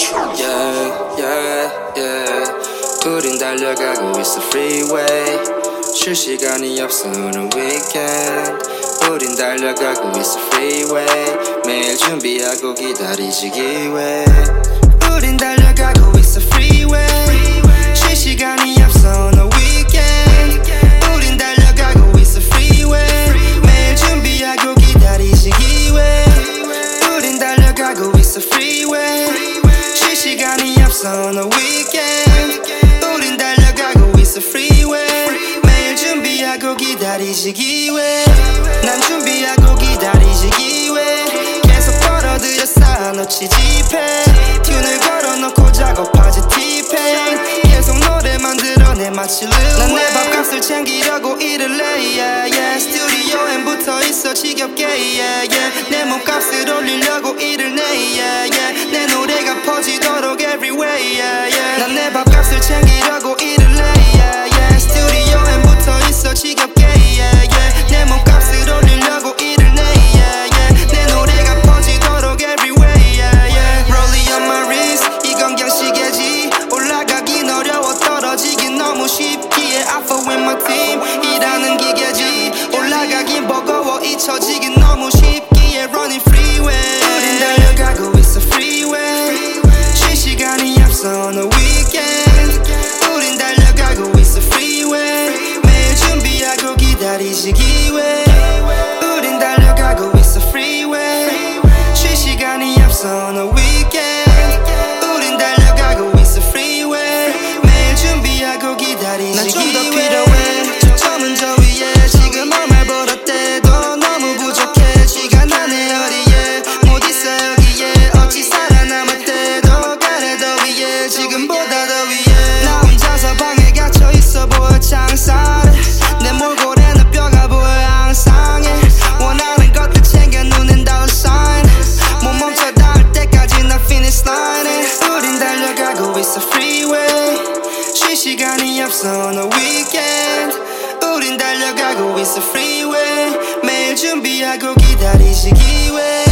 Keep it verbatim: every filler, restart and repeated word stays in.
Yeah, yeah, yeah. 우린 달려가고 있어 freeway. 쉴 시간이 없어 오늘 weekend. 우린 달려가고 있어 freeway. 매일 준비하고 기다리지 기회. 우린 달려가고 있어 freeway. 쉴 시간이 없어 오늘 weekend. 우린 달려가고 있어 freeway. 매일 준비하고 기다리지 기회. 우린 달려가고 있어 freeway. 쉴 시간이 없어 오늘 weekend. 우린 달려가고 있어 freeway. 매일 준비하고 기다리지 기회. 난 준비하고 기다리지 기회. 계속 벌어들여 쌓아놓지 지폐. 튠을 걸어놓고 작업하지 티펜. 계속 노래 만들어내 마치 르웨. 난 내 밥값을 챙기려고 일을 해 yeah, yeah. 스튜디오엔 붙어있어 지겹게 yeah, yeah. 내 몸값을 올리려고 일을 내 yeah, yeah. 내 노래가 퍼지도록 everywhere yeah, yeah. 난 내 밥값을 챙기려고 일을 해 yeah, yeah. 스튜디오엔 붙어있어 지겹게 yeah, yeah. 내 몸값을 올리려고 일을 내 yeah, yeah. 내 노래가 퍼지도록 everywhere yeah, yeah. Rolling on my wrist 이건 그냥 시계지. 올라가긴 어려워 떨어지긴 너무 쉽기에 I fall with my team 이라는 기계지. 올라가긴 버거워 잊혀지긴 너무 쉽기에 Running freeway. 우린 달려가고 있어 freeway. 쉴 시간이 없어 오늘 weekend. 우린 달려가고 있어 freeway. 매일 준비하고 기다리지 기회. 우린 달려가고 있어 freeway. 쉴 시간이 없어 오늘 weekend. 우린 달려가고 있어 freeway. 매일 준비하고 기다리지 난 좀 더 필요해. 초점은 저 위에. 지금 아무 말 벌었대도 너무 부족해. 쥐가 나네 어디에 못 있어 여기에. 어찌 살아남았대도 가래 더 위에. 지금보다 더 위에. 나 혼자서 방에 갇혀 있어 보여 창살에. 내 몰골에는 뼈가 보여 항상해. 원하는 것들 챙겨 눈엔 dollar sign. 못 멈춰 닿을 때까지 나 finish line에. 우린 달려가고 있어 freeway. 쉴 시간이 없어 오늘 weekend. 우린 달려가고 있어 freeway. 매일 준비하고 기다리지 기회.